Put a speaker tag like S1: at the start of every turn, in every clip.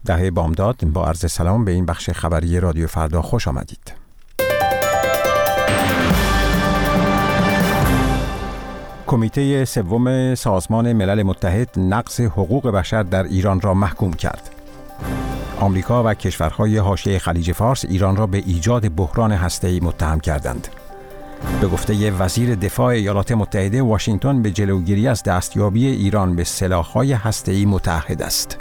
S1: دهه بامداد، با عرض سلام به این بخش خبری رادیو فردا خوش آمدید. کمیته سوم سازمان ملل متحد نقض حقوق بشر در ایران را محکوم کرد. آمریکا و کشورهای حاشیه خلیج فارس ایران را به ایجاد بحران هسته‌ای متهم کردند. به گفته وزیر دفاع ایالات متحده، واشنگتن به جلوگیری از دستیابی ایران به سلاح‌های هسته‌ای متعهد است.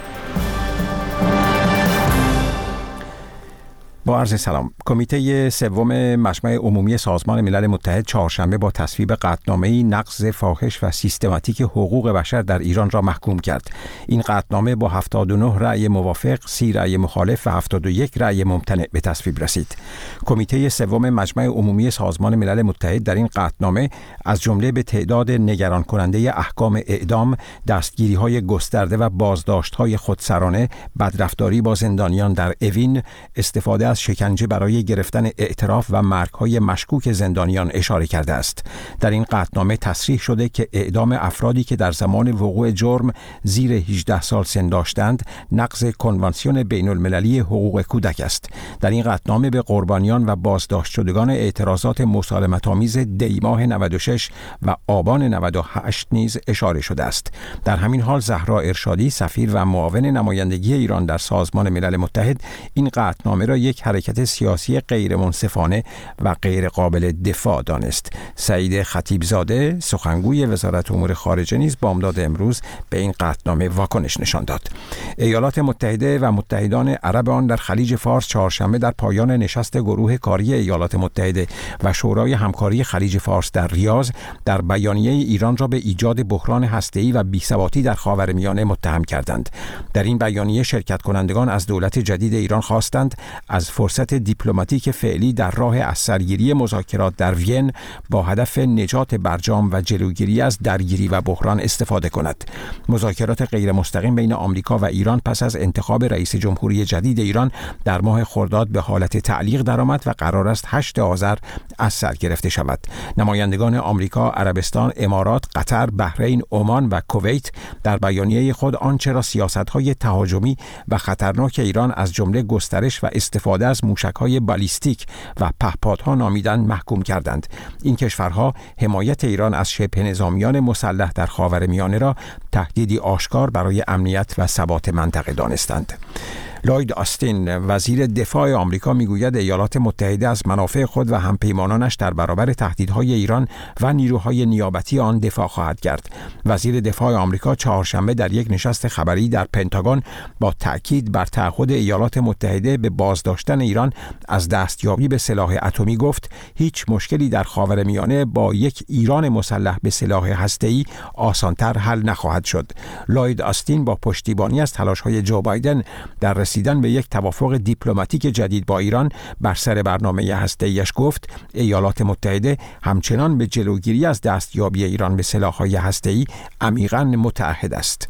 S1: با عرض سلام. کمیته سوم مجمع عمومی سازمان ملل متحد چهارشنبه با تصویب قطعنامه‌ای نقض فاحش و سیستماتیک حقوق بشر در ایران را محکوم کرد. این قطعنامه با 79 رأی موافق، 30 رأی مخالف و 71 رأی ممتنع به تصویب رسید. کمیته سوم مجمع عمومی سازمان ملل متحد در این قطعنامه از جمله به تعداد نگران کننده احکام اعدام، دستگیری‌های گسترده و بازداشت‌های خودسرانه، بدرفتاری با زندانیان در اوین، استفاده از شکنجه برای گرفتن اعتراف و مرگ‌های مشکوک زندانیان اشاره کرده است. در این قطعنامه تصریح شده که اعدام افرادی که در زمان وقوع جرم زیر 18 سال سن داشتند نقض کنوانسیون بین‌المللی حقوق کودک است. در این قطعنامه به قربانیان و بازداشت شدگان اعتراضات مسالمت‌آمیز دی ماه 96 و آبان 98 نیز اشاره شده است. در همین حال زهرا ارشادی، سفیر و معاون نمایندگی ایران در سازمان ملل متحد، این قطعنامه را یک حرکت سیاسی غیر منصفانه و غیر قابل دفاع دانست. سعید خطیبزاده، سخنگوی وزارت امور خارجه، نیز بامداد امروز به این قطعنامه واکنش نشان داد. ایالات متحده و متحدان عرب آن در خلیج فارس چهارشنبه در پایان نشست گروه کاری ایالات متحده و شورای همکاری خلیج فارس در ریاض در بیانیه ایران را به ایجاد بحران هسته‌ای و بی‌ثباتی در خاورمیانه متهم کردند. در این بیانیه شرکت کنندگان از دولت جدید ایران خواستند از فرصت دیپلماتیک فعلی در راه از سرگیری مذاکرات در وین با هدف نجات برجام و جلوگیری از درگیری و بحران استفاده کند. مذاکرات غیر مستقیم بین آمریکا و ایران پس از انتخاب رئیس جمهوری جدید ایران در ماه خرداد به حالت تعلیق درآمد و قرار است 8 آذر از سر گرفته شود. نمایندگان آمریکا، عربستان، امارات، قطر، بحرین، عمان و کویت در بیانیه خود آنچه را سیاست‌های تهاجمی و خطرناک ایران از جمله گسترش و استفاده از موشک‌های بالیستیک و پهپادها نامیدند محکوم کردند. این کشورها حمایت ایران از شبه نظامیان مسلح در خاورمیانه را تهدیدی آشکار برای امنیت و ثبات منطقه دانستند. لوید آستین، وزیر دفاع آمریکا، میگوید ایالات متحده از منافع خود و همپیمانانش در برابر تهدیدهای ایران و نیروهای نیابتی آن دفاع خواهد کرد. وزیر دفاع آمریکا چهارشنبه در یک نشست خبری در پنتاگون با تأکید بر تعهد ایالات متحده به بازداشتن ایران از دستیابی به سلاح اتمی گفت هیچ مشکلی در خاورمیانه با یک ایران مسلح به سلاح هسته‌ای آسان‌تر حل نخواهد شد. لوید آستین با پشتیبانی از تلاش‌های جو بایدن در رسیدن به یک توافق دیپلماتیک جدید با ایران بر سر برنامه هسته‌ایش گفت ایالات متحده همچنان به جلوگیری از دستیابی ایران به سلاح‌های هسته‌ای عمیقاً متعهد است.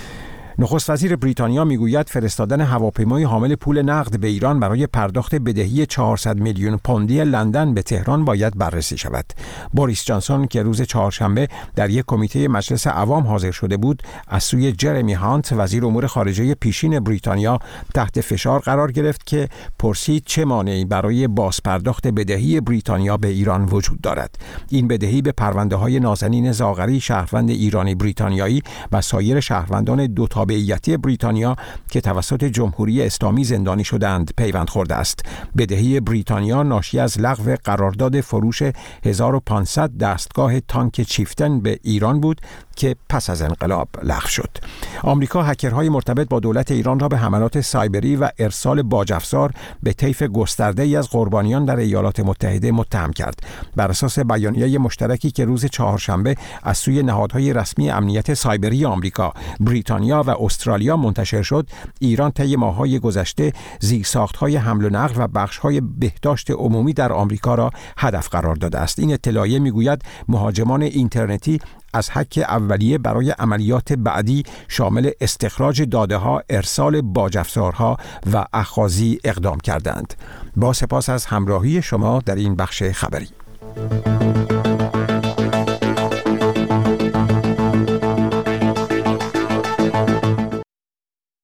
S1: نخست وزیر بریتانیا میگوید فرستادن هواپیمای حامل پول نقد به ایران برای پرداخت بدهی 400 میلیون پوندی لندن به تهران باید بررسی شود. بوریس جانسون که روز چهارشنبه در یک کمیته مجلس عوام حاضر شده بود، از سوی جرمی هانت وزیر امور خارجه پیشین بریتانیا تحت فشار قرار گرفت که پرسید چه مانعی برای بازپرداخت بدهی بریتانیا به ایران وجود دارد. این بدهی به پرونده‌های نازنین زاغری، شهروند ایرانی بریتانیایی و سایر شهروندان دو تابعیتی بریتانیا که توسط جمهوری اسلامی زندانی شدند پیوند خورده است. بدهی بریتانیا ناشی از لغو قرارداد فروش 1500 دستگاه تانک چیفتن به ایران بود که پس از انقلاب لغو شد. آمریکا هکرهای مرتبط با دولت ایران را به حملات سایبری و ارسال باج‌افزار به طیف گسترده‌ای از قربانیان در ایالات متحده متهم کرد. بر اساس بیانیه مشترکی که روز چهارشنبه از سوی نهادهای رسمی امنیت سایبری آمریکا، بریتانیا و استرالیا منتشر شد، ایران طی ماه‌های گذشته زیرساخت‌های حمل و نقل و بخش‌های بهداشت عمومی در آمریکا را هدف قرار داده است. این اطلاعیه می‌گوید مهاجمان اینترنتی از هک اولیه برای عملیات بعدی شامل استخراج داده‌ها، ارسال باج‌افزارها و اخاذی اقدام کردند. با سپاس از همراهی شما در این بخش خبری.